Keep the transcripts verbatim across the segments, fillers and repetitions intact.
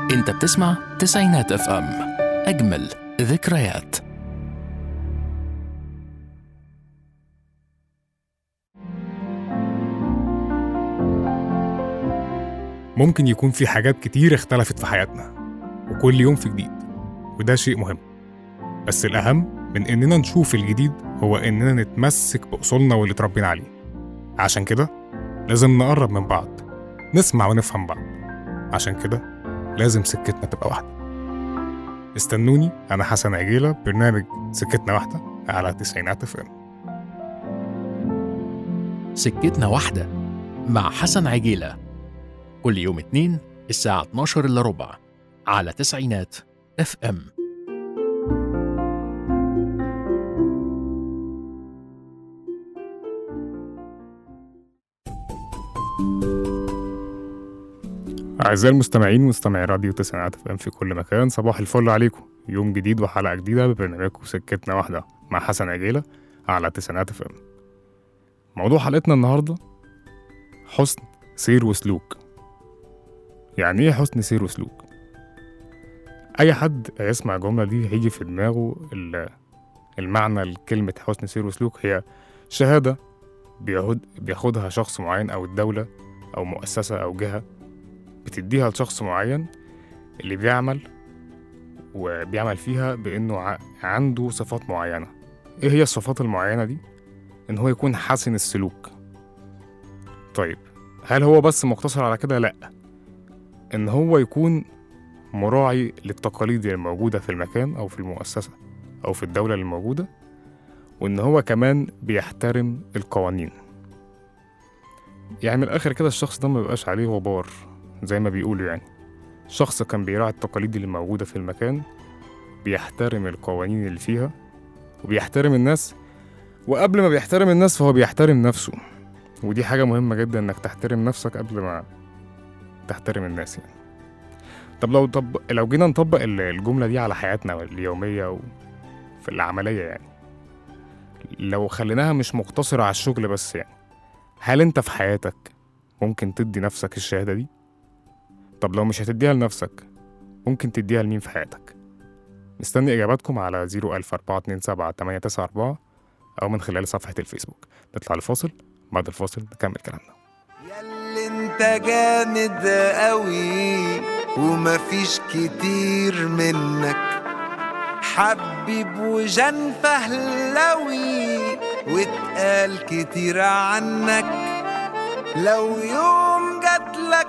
انت بتسمع تسعينات اف ام، اجمل ذكريات. ممكن يكون في حاجات كتير اختلفت في حياتنا، وكل يوم في جديد، وده شيء مهم. بس الأهم من إننا نشوف الجديد هو إننا نتمسك بأصولنا واللي اتربينا عليه. عشان كده لازم نقرب من بعض، نسمع ونفهم بعض. عشان كده لازم سكتنا تبقى واحدة. استنوني، أنا حسن عجيلة، برنامج سكتنا واحدة على تسعينات اف ام. سكتنا واحدة مع حسن عجيلة، كل يوم اتنين الساعة اتناشر إلا ربع على تسعينات اف ام. أعزائي المستمعين، مستمعي راديو تسعينات اف ام في كل مكان، صباح الفل عليكم. يوم جديد وحلقة جديدة ببرنامجكم سكتنا واحدة مع حسن عجيلة على تسعينات اف ام. موضوع حلقتنا النهاردة حسن سير وسلوك. يعني ايه حسن سير وسلوك؟ اي حد يسمع الجملة دي هيجي في دماغه المعنى لكلمة حسن سير وسلوك هي شهادة بياخد بياخدها شخص معين او الدولة او مؤسسة او جهة، بتديها لشخص معين اللي بيعمل وبيعمل فيها بانه عنده صفات معينة. ايه هي الصفات المعينة دي؟ ان هو يكون حسن السلوك. طيب هل هو بس مقتصر على كده؟ لأ، ان هو يكون مراعي للتقاليد الموجودة في المكان او في المؤسسة او في الدولة الموجودة، وان هو كمان بيحترم القوانين. يعني من الاخر كده الشخص ده ما بيبقاش عليه غبار زي ما بيقولوا، يعني شخص كان بيراعي التقاليد اللي موجودة في المكان، بيحترم القوانين اللي فيها وبيحترم الناس، وقبل ما بيحترم الناس فهو بيحترم نفسه. ودي حاجة مهمة جدا، انك تحترم نفسك قبل ما تحترم الناس يعني. طب لو طب لو جينا نطبق الجملة دي على حياتنا اليومية وفي العملية، يعني لو خليناها مش مقتصرة على الشغل بس، يعني هل انت في حياتك ممكن تدي نفسك الشهادة دي؟ طب لو مش هتديها لنفسك ممكن تديها لمين في حياتك؟ مستني إجاباتكم على زيرو ألف أربعة اتنين سبعة تمانية تسعة أربعة أو من خلال صفحة الفيسبوك. نطلع الفاصل، بعد الفاصل نكمل كلامنا. ياللي انت جامد قوي ومفيش كتير منك، حبيب وجن فهلوي واتقال كتير عنك. لو يوم جاتلك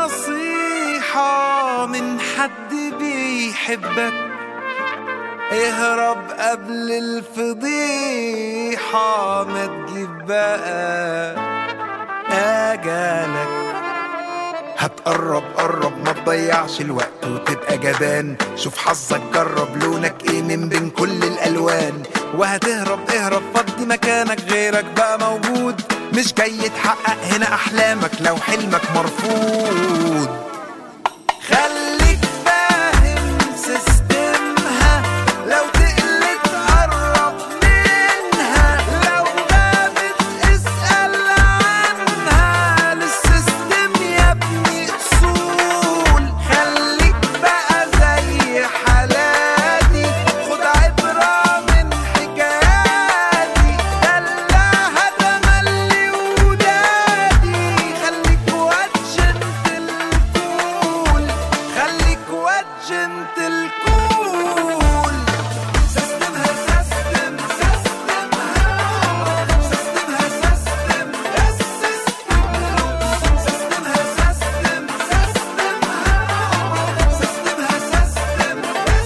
نصيحة من حد بيحبك، اهرب قبل الفضيحة، ما تجيب بقى أجالك. هتقرب قرب ما تضيعش الوقت وتبقى جبان، شوف حظك جرب لونك ايه من بين كل الألوان. وهتهرب اهرب فضي مكانك، غيرك بقى موجود، مش جاي تحقق هنا أحلامك لو حلمك مرفوض. خليك فاهم سيستمها، لو تقلت قرب منها، لو غابت اسأل عنها، للسيستم يا ابني أصول. خليك بقى زي حالاتي، خد عبرة من حكاياتي، دلعها تملي ودادي. خليك واد جنتل كول، خليك واد جنتل كول. سيستمها سيستم سيستمها، سيستمها سيستم السيستم، سيستمها سيستم سيستمها، سيستمها سيستم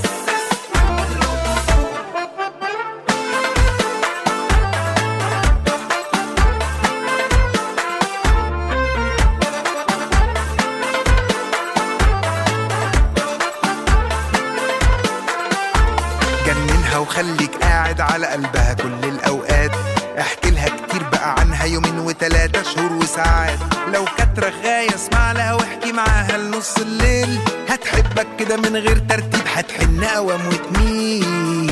جننها وخليك قاعد على قلبها كل الأوقات، احكي لها كتير بقى عنها يومين وتلاتة شهور وساعات. لو كانت رغاية اسمع لها واحكي معاها لنص الليل، هتحبك كده من غير ترتيب، هتحن قوام وتميل.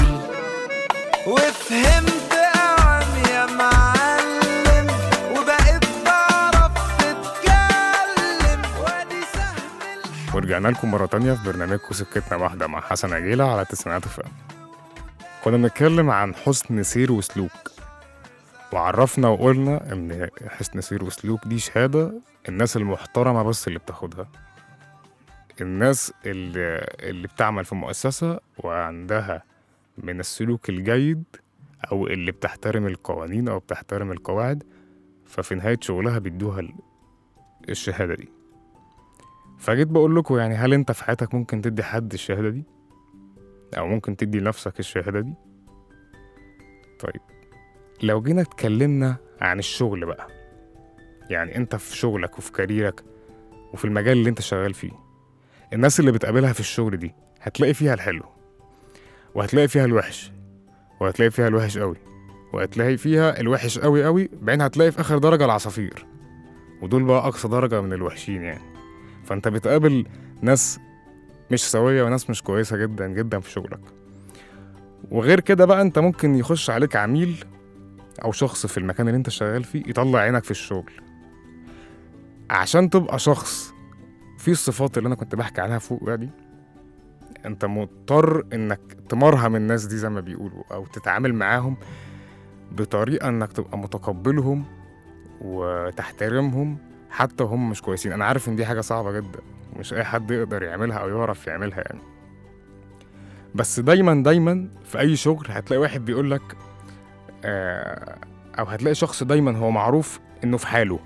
وفهمت قوام يا معلم، وبقيت بعرف تتكلم، وادي سهم ورجعنا لكم مرة تانية في برنامجكم سكتنا واحدة مع حسن عجيلة على تسعينات اف ام. كنا بنتكلم عن حسن سير وسلوك، وعرفنا وقلنا إن حسن سير وسلوك دي شهادة الناس المحترمة بس اللي بتاخدها، الناس اللي, اللي بتعمل في مؤسسة وعندها من السلوك الجيد أو اللي بتحترم القوانين أو بتحترم القواعد، ففي نهاية شغلها بيدوها الشهادة دي. فجيت بقول لكم يعني هل انت في حياتك ممكن تدي حد الشهادة دي او ممكن تدي لنفسك الشهادة دي؟ طيب لو جينا اتكلمنا عن الشغل بقى، يعني انت في شغلك وفي كاريرك وفي المجال اللي انت شغال فيه، الناس اللي بتقابلها في الشغل دي هتلاقي فيها الحلو وهتلاقي فيها الوحش وهتلاقي فيها الوحش قوي وهتلاقي فيها الوحش قوي قوي، بعدين هتلاقي في اخر درجة العصافير، ودول بقى اقصى درجة من الوحشين يعني. فانت بتقابل ناس مش سوية وناس مش كويسة جدا جدا في شغلك. وغير كده بقى انت ممكن يخش عليك عميل او شخص في المكان اللي انت شغال فيه يطلع عينك في الشغل. عشان تبقى شخص فيه الصفات اللي انا كنت بحكي عليها فوق دي، انت مضطر انك تمرهم الناس دي زي ما بيقولوا، او تتعامل معاهم بطريقة انك تبقى متقبلهم وتحترمهم حتى هم مش كويسين. انا عارف ان دي حاجة صعبة جدا ومش اي حد يقدر يعملها او يعرف يعملها يعني، بس دايما دايما في اي شغل هتلاقي واحد بيقولك آه او هتلاقي شخص دايما هو معروف انه في حاله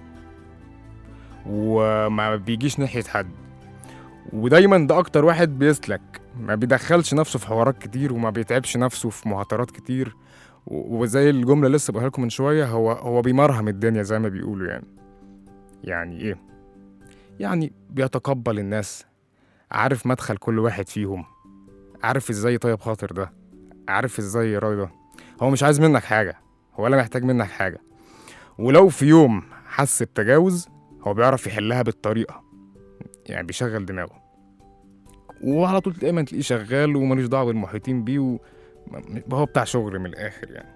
وما بيجيش ناحية حد، ودايما ده اكتر واحد بيسلك، ما بيدخلش نفسه في حوارات كتير وما بيتعبش نفسه في مهاترات كتير، وزي الجملة اللي لسه بقولها لكم من شوية، هو هو بيمرهم الدنيا زي ما بيقولوا يعني. يعني ايه؟ يعني بيتقبل الناس، عارف مدخل كل واحد فيهم، عارف ازاي طيب خاطر ده، عارف ازاي يراضي ده. هو مش عايز منك حاجة، هو ولا محتاج منك حاجة، ولو في يوم حس بتجاوز هو بيعرف يحلها بالطريقة، يعني بيشغل دماغه وعلى طول دايما تلاقيه شغال وماليش دعوة بالمحيطين بيه و... هو بتاع شغل من الآخر يعني.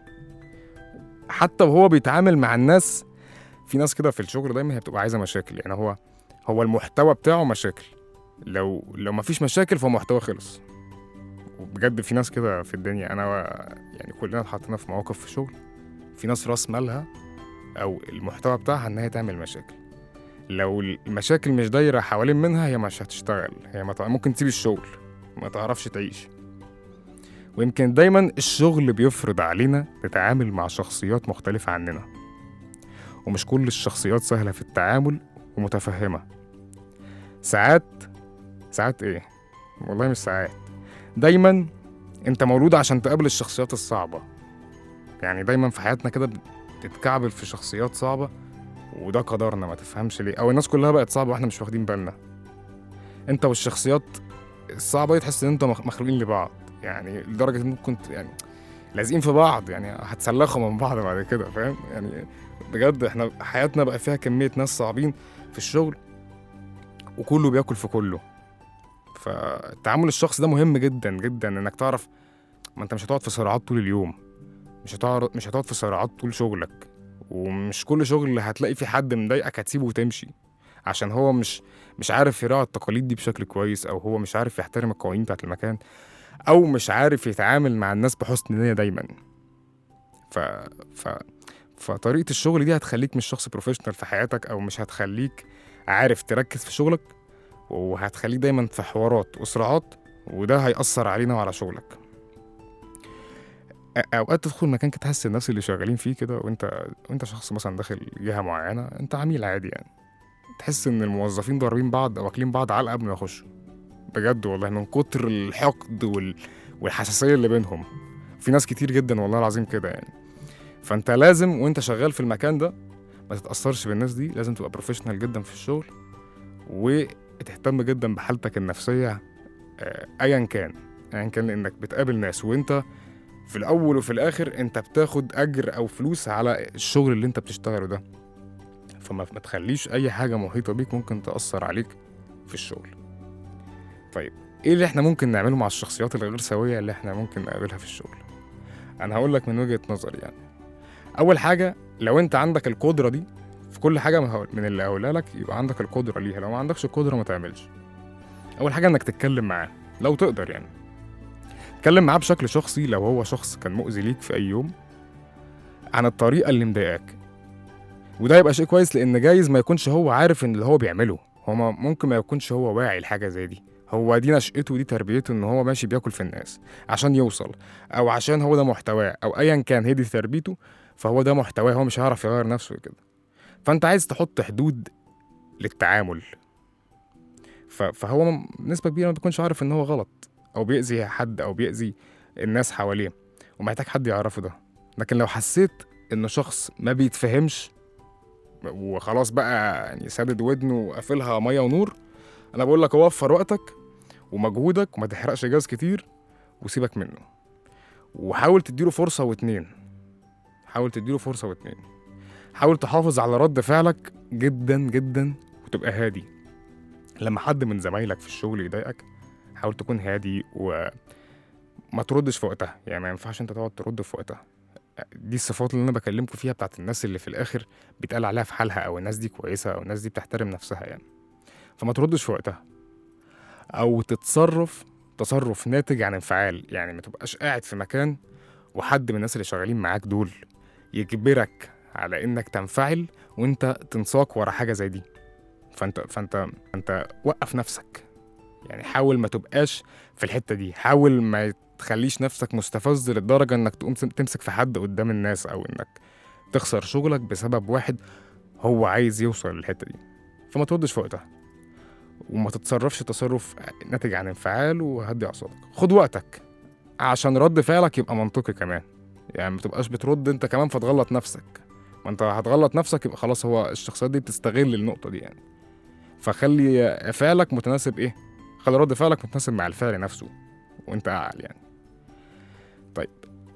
حتى وهو بيتعامل مع الناس، في ناس كده في الشغل دايما هي بتبقى عايزة مشاكل، يعني هو هو المحتوى بتاعه مشاكل، لو لو مفيش مشاكل فهو محتوى خلص. وبجد في ناس كده في الدنيا، انا و... يعني كلنا اتحطينا في مواقف في شغل، في ناس راس مالها او المحتوى بتاعها ان هي تعمل مشاكل، لو المشاكل مش دايرة حوالين منها هي مش هتشتغل، هي ما ممكن تسيب الشغل، ما تعرفش تعيش. ويمكن دايما الشغل بيفرض علينا نتعامل مع شخصيات مختلفة عننا، ومش كل الشخصيات سهلة في التعامل ومتفهمة. ساعات ساعات ايه والله مش ساعات، دايما انت مولود عشان تقابل الشخصيات الصعبة، يعني دايما في حياتنا كده بتتكعبل في شخصيات صعبة، وده قدرنا ما تفهمش ليه، او الناس كلها بقت صعبة واحنا مش واخدين بالنا. انت والشخصيات الصعبة تحس ان انت مخلوقين لبعض، يعني لدرجة ان ممكن يعني لازقين في بعض، يعني هتسلخوا من بعض بعد كده، فاهم يعني. بجد احنا حياتنا بقى فيها كمية ناس صعبين في الشغل وكله بياكل في كله. فالتعامل الشخص ده مهم جدا جدا، انك تعرف ما انت مش هتقعد في صراعات طول اليوم، مش هتقعد مش هتقعد في صراعات طول شغلك، ومش كل شغل هتلاقي في حد مضايقك هتسيبه وتمشي عشان هو مش مش عارف يراعي التقاليد دي بشكل كويس، او هو مش عارف يحترم القوانين بتاعت المكان، او مش عارف يتعامل مع الناس بحسن نية دايما. ف ف فطريقة الشغل دي هتخليك مش شخص بروفيشنال في حياتك، او مش هتخليك عارف تركز في شغلك، وهتخليك دايما في حوارات وصراعات، وده هيأثر علينا وعلى شغلك. اوقات تدخل مكان كده تحس الناس اللي شغالين فيه كده، وانت وانت شخص مثلا داخل جهة معينة، انت عميل عادي يعني، تحس ان الموظفين ضاربين بعض او واكلين بعض علقة قبل ما يخشوا، بجد والله من كتر الحقد وال... والحساسية اللي بينهم. في ناس كتير جدا والله العظيم كده يعني. فانت لازم وانت شغال في المكان ده ما تتأثرش بالناس دي، لازم تبقى بروفيشنال جدا في الشغل، وتهتم جدا بحالتك النفسية ايا كان ايا كان لانك بتقابل ناس، وانت في الاول وفي الاخر انت بتاخد اجر او فلوس على الشغل اللي انت بتشتغله ده، فما تخليش اي حاجة محيطة بيك ممكن تأثر عليك في الشغل. طيب ايه اللي احنا ممكن نعمله مع الشخصيات الغير سوية اللي احنا ممكن نقابلها في الشغل؟ انا هقول لك من وجهة نظري يعني. اول حاجة، لو انت عندك القدرة دي في كل حاجة من اللي هقولها لك، يبقى عندك القدرة ليها، لو ما عندكش القدرة ما تعملش. اول حاجه انك تتكلم معاه لو تقدر، يعني اتكلم معاه بشكل شخصي لو هو شخص كان مؤذي ليك في اي يوم عن الطريقه اللي مضايقاك. وده يبقى شيء كويس، لان جايز ما يكونش هو عارف ان اللي هو بيعمله، هو ما- ممكن ما يكونش هو واعي لحاجه زي دي، هو دي نشأته ودي تربيته ان هو ماشي بياكل في الناس عشان يوصل، او عشان هو ده محتواه، او ايا كان هي دي تربيته، فهو ده محتواه، هو مش هيعرف يغير نفسه كده. فانت عايز تحط حدود للتعامل. ف- فهو م- بنسبه كبيره ما بيكونش عارف ان هو غلط، او بيأذي حد او بيأذي الناس حواليه، ومحتاج حد يعرفه ده. لكن لو حسيت ان شخص ما بيتفهمش وخلاص بقى يعني سادد ودنه وقافلها ميه ونور، انا بقول لك وفر وقتك ومجهودك وما تحرقش جاز كتير وسيبك منه، وحاول تديله فرصه واتنين. حاول تديله فرصه واتنين حاول تحافظ على رد فعلك جدا جدا وتبقى هادي. لما حد من زمايلك في الشغل يضايقك حاول تكون هادي وما تردش في وقتها، يعني ما ينفعش انت تقعد ترد في وقتها. دي الصفات اللي انا بكلمكم فيها بتاعت الناس اللي في الاخر بيتقال عليها في حالها، او الناس دي كويسه، او الناس دي بتحترم نفسها يعني. فما تردش في وقتها، او تتصرف تصرف ناتج عن انفعال. يعني ما تبقاش قاعد في مكان وحد من الناس اللي شغالين معاك دول يجبرك على انك تنفعل وانت تنساق ورا حاجه زي دي. فانت فانت انت وقف نفسك، يعني حاول ما تبقاش في الحته دي، حاول ما تخليش نفسك مستفز للدرجه انك تقوم تمسك في حد قدام الناس، او انك تخسر شغلك بسبب واحد هو عايز يوصل للحته دي. فما تردش في وقتها، وما تتصرفش تصرف ناتج عن انفعال، وهدي اعصابك، خد وقتك عشان رد فعلك يبقى منطقي كمان. يعني ما تبقاش بترد انت كمان فتغلط نفسك، ما انت هتغلط نفسك يبقى خلاص هو الشخصيات دي بتستغل النقطه دي يعني. فخلي فعلك متناسب ايه خلي رد فعلك متناسب مع الفعل نفسه وانت قاعد يعني. طيب،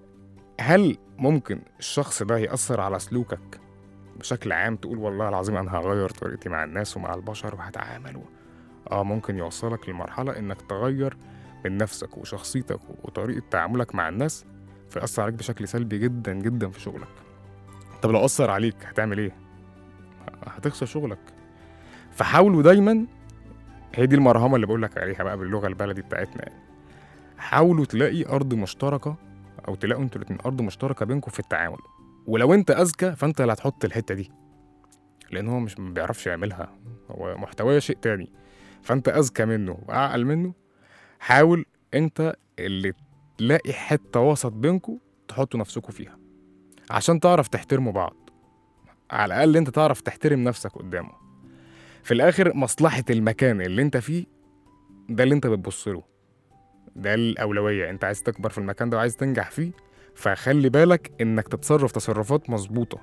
هل ممكن الشخص ده يأثر على سلوكك بشكل عام؟ تقول والله العظيم انا هغير طريقتي مع الناس ومع البشر وهتعامل و... اه ممكن يوصلك لمرحلة انك تغير من نفسك وشخصيتك وطريقة تعاملك مع الناس، فيأثر عليك بشكل سلبي جدا جدا في شغلك. طب لو أثر عليك هتعمل ايه؟ هتخسر شغلك. فحاولوا دايما، هي دي المرهمة اللي بقولك عليها بقى باللغة البلدي بتاعتنا يعني، حاولوا تلاقي أرض مشتركة، أو تلاقوا انتوا الاتنين أرض مشتركة بينكم في التعامل. ولو انت أذكى فانت اللي هتحط الحتة دي، لأن هو مش ما بيعرفش يعملها، هو محتواه شيء تاني، فانت أذكى منه وأعقل منه. حاول انت اللي تلاقي حتة وسط بينكم تحطوا نفسكم فيها عشان تعرف تحترموا بعض. على الأقل انت تعرف تحترم نفسك قدامه. في الآخر مصلحة المكان اللي انت فيه ده اللي انت بتبص له، ده الأولوية. انت عايز تكبر في المكان ده وعايز تنجح فيه، فخلي بالك انك تتصرف تصرفات مظبوطة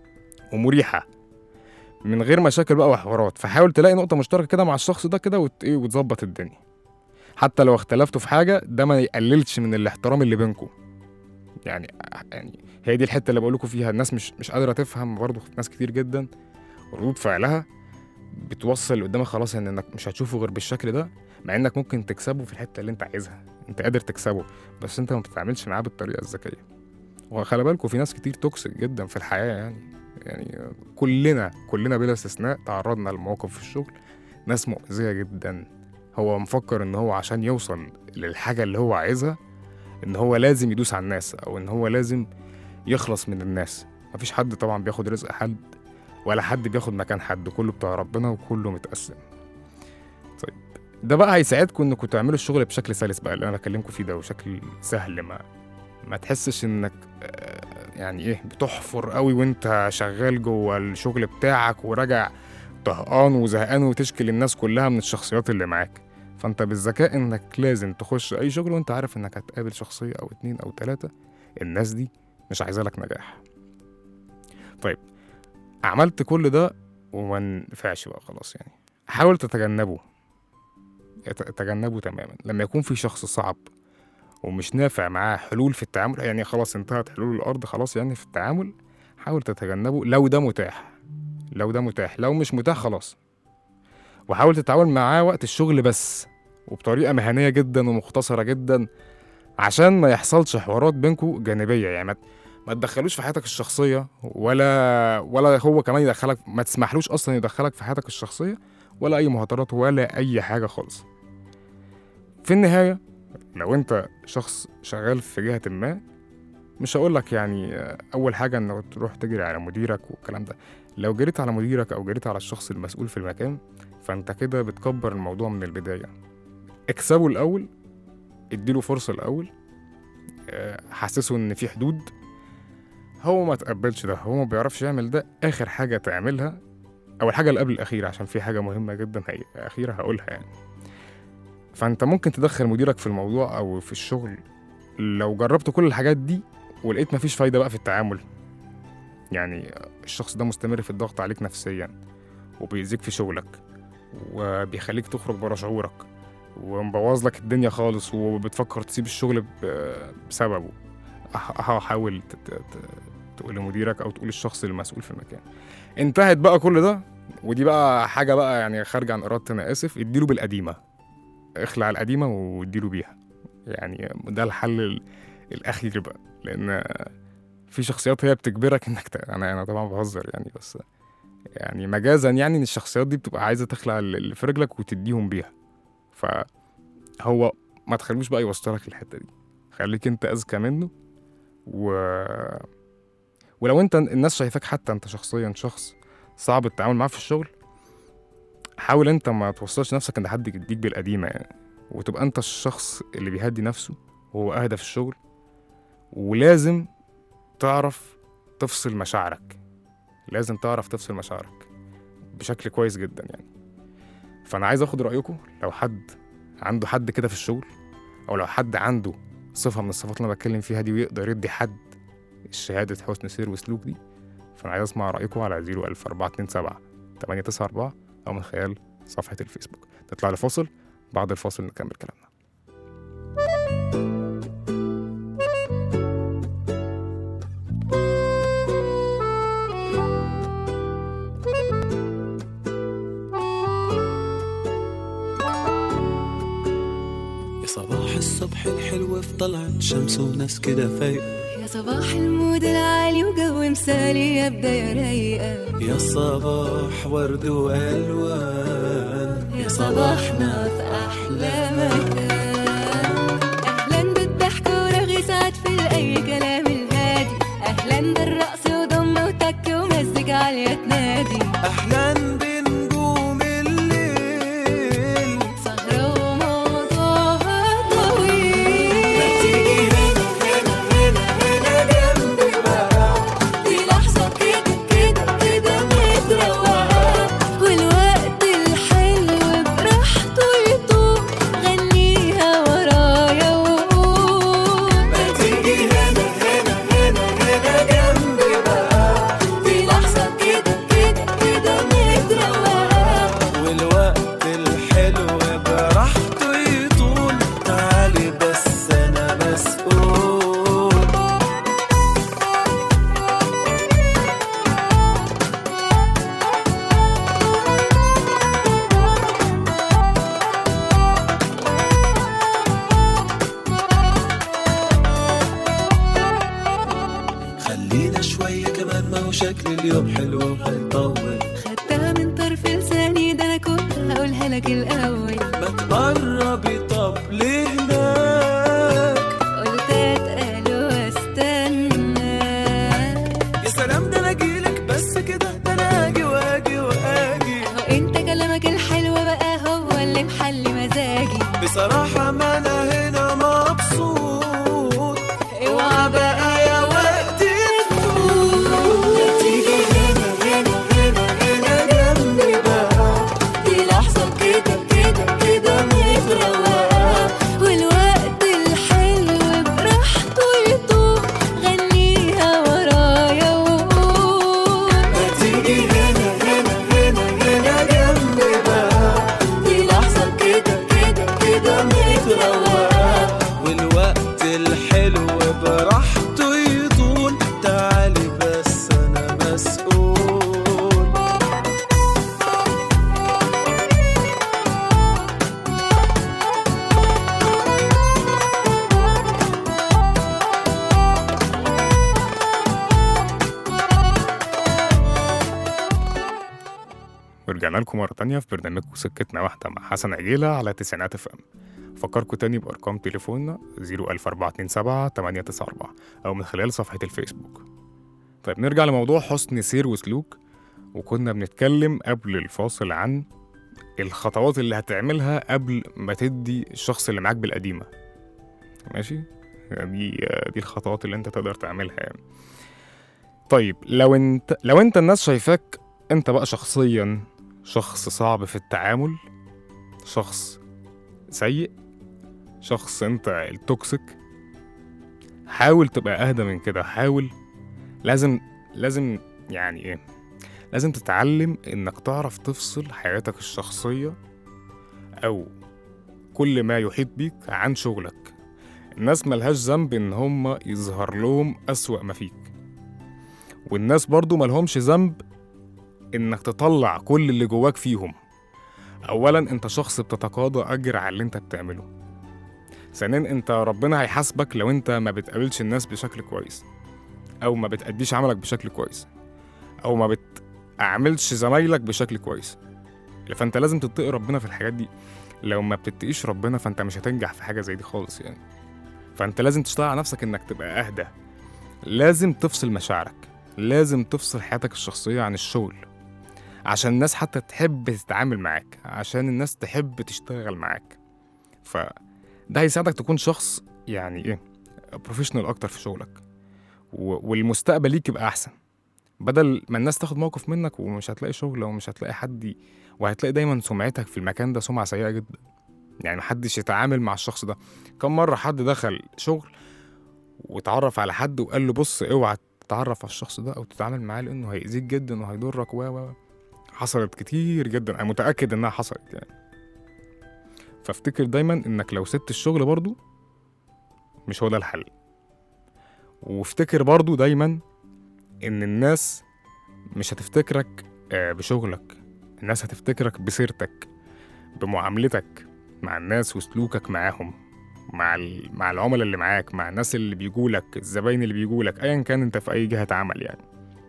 ومريحة من غير مشاكل بقى وحوارات. فحاول تلاقي نقطة مشتركة كده مع الشخص ده كده وت... ايه وتظبط الدنيا. حتى لو اختلفتوا في حاجة ده ما يقللش من الاحترام اللي بينكم. يعني يعني هي دي الحتة اللي بقولكوا فيها الناس مش مش قادرة تفهم برضه، ناس كتير جدا ردود فعلها بتوصل اللي قدامك خلاص ان انك مش هتشوفه غير بالشكل ده، مع انك ممكن تكسبه في الحتة اللي انت عايزها، انت قادر تكسبه، بس انت ما بتتعاملش معاه بالطريقة الذكية. وخلي بالكوا في ناس كتير توكسيك جدا في الحياة يعني يعني كلنا كلنا بلا استثناء تعرضنا لمواقف في الشغل ناس مؤذية جدا. هو مفكر ان هو عشان يوصل للحاجة اللي هو عايزها ان هو لازم يدوس على الناس، او ان هو لازم يخلص من الناس. مفيش حد طبعا بياخد رزق حد، ولا حد بياخد مكان حد، كله بتاع ربنا وكله متقسم. طيب، ده بقى هيساعدكم انكم تعملوا الشغل بشكل سلس بقى اللي انا بكلمكم فيه ده، وشكل سهل، ما ما تحسش انك يعني ايه بتحفر قوي وانت شغال جوه الشغل بتاعك وراجع طهقان وزهقان وتشكل الناس كلها من الشخصيات اللي معاك. فانت بالذكاء انك لازم تخش اي شغل وانت عارف انك هتقابل شخصية او اتنين او تلاتة الناس دي مش عايزة لك نجاح. طيب، عملت كل ده وما نفعش بقى خلاص، يعني حاول تتجنبه تجنبه تماما. لما يكون في شخص صعب ومش نافع معاه حلول في التعامل، يعني خلاص انتهت حلول الأرض خلاص يعني في التعامل، حاول تتجنبه لو ده متاح. لو ده متاح لو مش متاح خلاص. وحاول تتعامل معاه وقت الشغل بس، وبطريقة مهنية جدا ومختصرة جدا، عشان ما يحصلش حوارات بينكو جانبية. يعني ما تدخلوش في حياتك الشخصية، ولا ولا هو كمان يدخلك، ما تسمحلوش أصلا يدخلك في حياتك الشخصية، ولا أي مهاترات ولا أي حاجة خالص. في النهاية لو انت شخص شغال في جهة ما، مش هقولك يعني أول حاجة إنك تروح تجري على مديرك والكلام ده. لو جريت على مديرك أو جريت على الشخص المسؤول في المكان، فأنت كده بتكبر الموضوع من البداية. اكسبه الأول، اديله فرصة الأول، حسسه إن في حدود. هو ما تقبلش ده، هو ما بيعرفش يعمل ده، آخر حاجة تعملها أو الحاجة اللي قبل الأخيرة، عشان في حاجة مهمة جدا هي أخيرة هقولها يعني. فأنت ممكن تدخل مديرك في الموضوع أو في الشغل. لو جربت كل الحاجات دي ولقيت مفيش فايدة بقى في التعامل، يعني الشخص ده مستمر في الضغط عليك نفسيا وبيأذيك في شغلك وبيخليك تخرج برا شعورك ومبوظ لك الدنيا خالص وبتفكر تسيب الشغل بسببه، هحاول تقول لمديرك أو تقول الشخص المسؤول في المكان. انتهت بقى كل ده، ودي بقى حاجة بقى يعني خارجة عن إرادتي، أنا آسف، اديله بالقديمة، اخلع القديمة واديله بيها. يعني ده الحل الأخير بقى، لأن في شخصيات هي بتجبرك إنك ت... أنا أنا طبعا بهزر يعني، بس يعني مجازا يعني إن الشخصيات دي بتبقى عايزة تخلع اللي في رجلك وتديهم بيها. فهو ما تخلوش بقى يوصلك الحتة دي، خليك أنت أذكى منه. و... ولو أنت الناس شايفاك حتى أنت شخصيا شخص صعب التعامل معاه في الشغل، حاول أنت ما توصلش نفسك إن حد يديك بالقديمة يعني، وتبقى أنت الشخص اللي بيهدي نفسه وهو أهدى في الشغل. ولازم تعرف تفصل مشاعرك، لازم تعرف تفصل مشاعرك بشكل كويس جدا يعني. فأنا عايز أخد رأيكم، لو حد عنده حد كده في الشغل، أو لو حد عنده صفة من الصفات اللي أنا بتكلم فيها دي ويقدر يدي حد شهادة حسن سير وسلوك دي، فأنا عايز أسمع رأيكم على زيرو ألف أربعة اتنين سبعة تمانية تسعة أربعة أو من خلال صفحة الفيسبوك. تطلع لفاصل، بعد الفاصل نكمل كلامنا. صباح الصبح الحلو في طلعت شمس وناس كده فايقة، يا صباح المود العالي وجو مثالي يا بداية رايقة، يا صباح ورد وألوان، يا صباحنا في أحلى مكان. أهلا بالضحك ورغي سعد في الأي كلام الهادي، أهلا بالرقص وضم وتك ومزج عالية تنادي، أهلا بنجوم الليل سهرة وموضوعها طويل. ما تيجي هنا هنا هنا هنا جنبي بقى، دي لحظة كده كده كده متروقة، والوقت الحلو براحته يطوق، غنيها ورايا وقول. ما تيجي هنا هنا هنا هنا جنبي بقى، دي لحظة كده كده كده متروقة، والوقت الحلو براحته يطول، تعالي بس أنا مسؤول. خلينا شوية كمان، ما هو شكل اليوم حلو وهيطول، خدتها من طرف لساني ده أنا كنت هقولها لك الأول، ما تقربي طب لهناك. قلت أتقل واستنى، يا سلام ده انا اجيلك بس كده، ده انا اجي واجي واجي، أهو أنت كلامك الحلو بقى هو اللي محلي مزاجي، بصراحة ما انا هنا مبسوط، اوعى بقى يا وقت تفوت. تيجي هنا هنا هنا هنا جنبي بقى، دي لحظة كده كده كده متروقة، والوقت الحلو براحته يطوق، غنيها ورايا وقول. ما تيجي هنا هنا هنا هنا جنبي بقى، دي لحظة كده كده كده متروقة، والوقت الحلو براحته يطول، تعالي بس انا مسؤول. ورجعنا لكم مرة تانية في برنامجكم سكتنا واحدة مع حسن عجيلة على تسعينات اف ام. فكركم تاني بأرقام تليفوننا صفر ألف أربعة اتنين سبعة تمانية تسعة أربعة أو من خلال صفحة الفيسبوك. طيب نرجع لموضوع حسن سير وسلوك، وكنا بنتكلم قبل الفاصل عن الخطوات اللي هتعملها قبل ما تدي الشخص اللي معاك بالقديمة. ماشي، دي دي الخطوات اللي انت تقدر تعملها يعني. طيب لو انت لو انت الناس شايفاك انت بقى شخصيا شخص صعب في التعامل، شخص سيء، شخص انت التوكسيك، حاول تبقى اهدى من كده. حاول لازم لازم يعني ايه لازم تتعلم انك تعرف تفصل حياتك الشخصية او كل ما يحيط بيك عن شغلك. الناس ملهاش ذنب ان هم يظهر لهم اسوأ ما فيك، والناس برضو ملهمش ذنب انك تطلع كل اللي جواك فيهم. اولا انت شخص بتتقاضى اجر على اللي انت بتعمله. ثانيا انت ربنا هيحاسبك لو انت ما بتقابلش الناس بشكل كويس، او ما بتأديش عملك بشكل كويس، او ما بتعملش زمايلك بشكل كويس. فانت لازم تتقي ربنا في الحاجات دي. لو ما بتتقيش ربنا فانت مش هتنجح في حاجة زي دي خالص يعني. فانت لازم تشتغل على نفسك انك تبقى اهدى. لازم تفصل مشاعرك، لازم تفصل حياتك الشخصية عن الشغل، عشان الناس حتى تحب تتعامل معاك، عشان الناس تحب تشتغل معاك. فده هيساعدك تكون شخص يعني ايه بروفيشنال اكتر في شغلك، والمستقبل ليك يبقى احسن، بدل ما الناس تاخد موقف منك ومش هتلاقي شغل ومش هتلاقي حد، وهتلاقي دايما سمعتك في المكان ده سمعة سيئة جدا. يعني محدش يتعامل مع الشخص ده. كم مرة حد دخل شغل وتعرف على حد وقال له بص اوعى تتعرف على الشخص ده او تتعامل معاه لانه هيأذيك جدا وهيضرك و و حصلت كتير جدا، انا متأكد انها حصلت يعني. فافتكر دايما انك لو سبت الشغل برضو مش هو ده الحل. وافتكر برضو دايما ان الناس مش هتفتكرك بشغلك، الناس هتفتكرك بسيرتك، بمعاملتك مع الناس وسلوكك معاهم، مع مع العملاء اللي معاك، مع الناس اللي بيجولك، الزباين اللي بيجولك، ايا كان انت في اي جهة عمل يعني.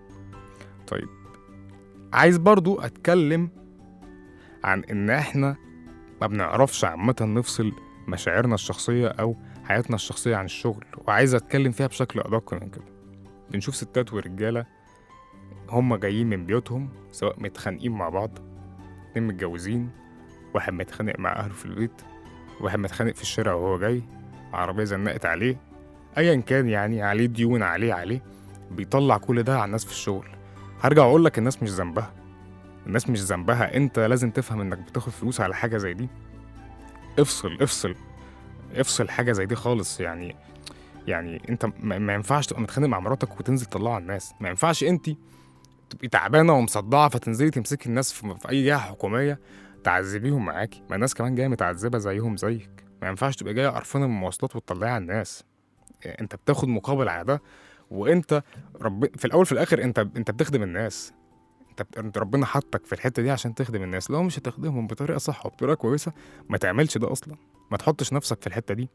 طيب عايز برضو اتكلم عن ان احنا ما بنعرفش عامة نفصل مشاعرنا الشخصية او حياتنا الشخصية عن الشغل، وعايز اتكلم فيها بشكل ادق من كده. بنشوف ستات ورجالة هم جايين من بيوتهم سواء متخانقين مع بعض، اتنين متجوزين، واحد متخانق مع اهله في البيت، واحد متخانق في الشارع وهو جاي، عربية زنقت عليه، ايا كان يعني، عليه ديون، عليه عليه بيطلع كل ده على الناس في الشغل. هرجع اقول لك الناس مش ذنبها، الناس مش ذنبها. انت لازم تفهم انك بتاخد فلوس على حاجة زي دي. افصل افصل افصل حاجة زي دي خالص يعني. يعني انت ما ينفعش تبقى متخانق مع مراتك وتنزل تطلعها على الناس. ما ينفعش انت تبقي تعبانة ومصدعة فتنزلي تمسكي الناس في اي جهة حكومية تعذبيهم معاكي، ما الناس كمان جاية متعذبة زيهم زيك. ما ينفعش تبقى جاية قرفانة من المواصلات وتطلعيها على الناس. انت بتاخد مقابل على ده، وانت رب... في الاول في الاخر انت انت بتخدم الناس. انت انت ربنا حطك في الحته دي عشان تخدم الناس. لو مش هتخدمهم بطريقه صح وبطريقه كويسه ما تعملش ده اصلا، ما تحطش نفسك في الحته دي.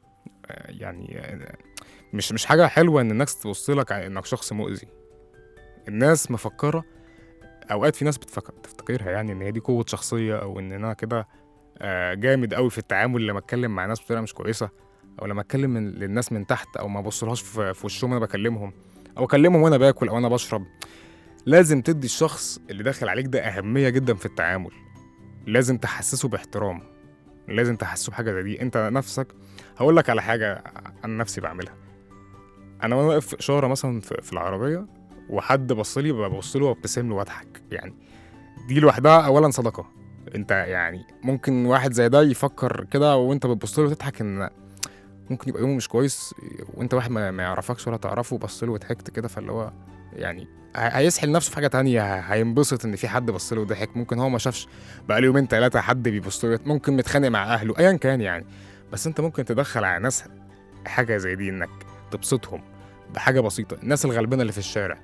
يعني مش مش حاجه حلوه ان الناس توصلك انك شخص مؤذي. الناس مفكره اوقات، في ناس بتفتكرها يعني ان هي دي قوه شخصيه، او ان انا كده جامد قوي في التعامل لما اتكلم مع ناس بطريقه مش كويسه، او لما اتكلم للناس من تحت، او ما ابصلهاش في وشهم وانا بكلمهم، او اكلمهم وانا باكل او انا بشرب. لازم تدي الشخص اللي داخل عليك ده أهمية جدا في التعامل. لازم تحسسه باحترام، لازم تحسسه بحاجة زي دي. انت نفسك هقول لك على حاجة انا نفسي بعملها. انا وانا واقف في اشارة مثلا في العربية وحد بصلي ببص له وابتسم له واضحك، يعني دي لوحدها اولا صدقة. انت يعني ممكن واحد زي ده يفكر كده وانت بتبص له وتضحك ان ممكن يبقى يومه مش كويس، وانت واحد ما يعرفكش ولا تعرفه وبص له وضحكت كده، فاللي هو يعني هيسحل نفسه في حاجة تانية، هينبسط ان في حد بص له وضحك. ممكن هو ما شافش بقاله يومين ثلاثة حد بيبص له، ممكن متخانق مع اهله، ايا كان يعني. بس انت ممكن تدخل على ناس حاجة زي دي، انك تبسطهم بحاجة بسيطة. الناس الغلبانة اللي في الشارع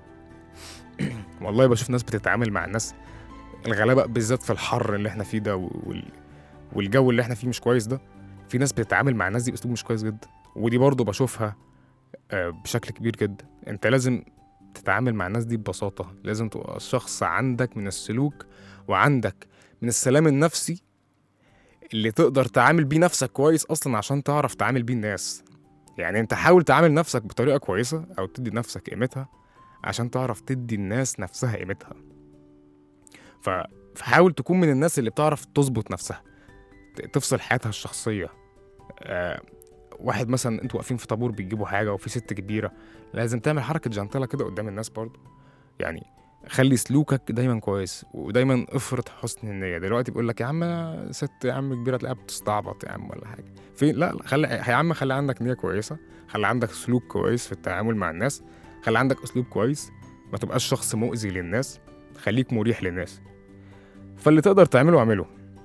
والله بشوف ناس بتتعامل مع الناس الغلابة بالذات في الحر اللي احنا فيه ده وال... والجو اللي احنا فيه مش كويس ده. في ناس بتتعامل مع الناس دي باسلوب مش كويس جدا، ودي برضو بشوفها بشكل كبير جدا. انت لازم تتعامل مع الناس دي ببساطة، لازم تبقى شخص عندك من السلوك وعندك من السلام النفسي اللي تقدر تعامل بيه نفسك كويس اصلا عشان تعرف تعامل بيه الناس. يعني انت حاول تعامل نفسك بطريقة كويسة او تدي نفسك قيمتها عشان تعرف تدي الناس نفسها قيمتها. ف... فحاول تكون من الناس اللي بتعرف تظبط نفسها، ت- تفصل حياتها الشخصية. آه واحد مثلا انتوا واقفين في طابور بتجيبوا حاجة وفي ست كبيرة، لازم تعمل حركة جنتلة كده قدام الناس برضو. يعني خلي سلوكك دايما كويس، ودايما افرض حسن النية. دلوقتي بيقول لك يا عم ست يا عم كبيرة تلاقيها بتستعبط يا عم ولا حاجة، فين؟ لا لا، خلي يا عم خلي عندك نية كويسة، خلي عندك سلوك كويس في التعامل مع الناس، خلي عندك اسلوب كويس، ما تبقاش شخص مؤذي للناس، خليك مريح للناس. فاللي تقدر تعمله اعمله.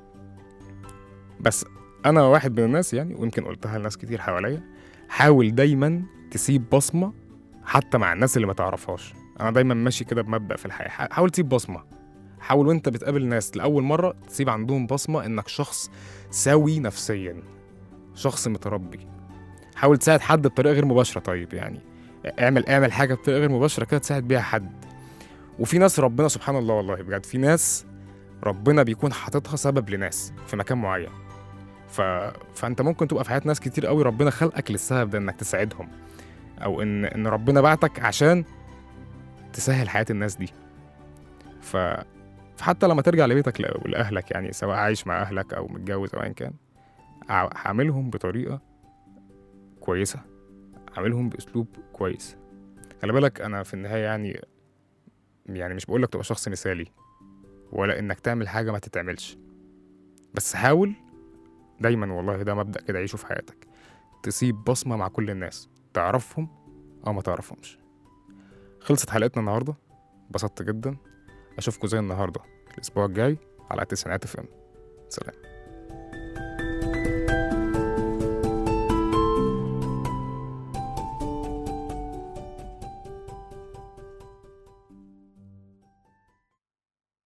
بس انا واحد من الناس يعني، ويمكن قلتها لناس كتير حواليا، حاول دايما تسيب بصمة حتى مع الناس اللي ما تعرفهاش. انا دايما ماشي كده بمبدأ في الحياة، حاول تسيب بصمة. حاول وانت بتقابل ناس لأول مرة تسيب عندهم بصمة انك شخص سوي نفسيا، شخص متربي. حاول تساعد حد بطريقة غير مباشرة. طيب يعني اعمل اعمل حاجة بطريقة غير مباشرة كده تساعد بيها حد. وفي ناس ربنا سبحان الله والله بجد، في ناس ربنا بيكون حاططها سبب لناس في مكان معين. ف... فانت ممكن تبقى في حياة ناس كتير قوي ربنا خلقك للسبب ده، انك تساعدهم، او ان ان ربنا بعتك عشان تسهل حياة الناس دي. ف... فحتى لما ترجع لبيتك ل- ولأهلك، يعني سواء عايش مع أهلك أو متجوز أو أيا كان، ع- عاملهم بطريقة كويسة، عاملهم بأسلوب كويس. خلي بالك أنا في النهاية يعني يعني مش بقولك تبقى شخص مثالي ولا إنك تعمل حاجة ما تتعملش، بس حاول دايما، والله ده مبدأ كده عيشه في حياتك، تسيب بصمة مع كل الناس، تعرفهم أو ما تعرفهمش. خلصت حلقتنا النهاردة، انبسطت جدا. أشوفكوا زي النهاردة الأسبوع الجاي على تسعينات اف ام. سلام.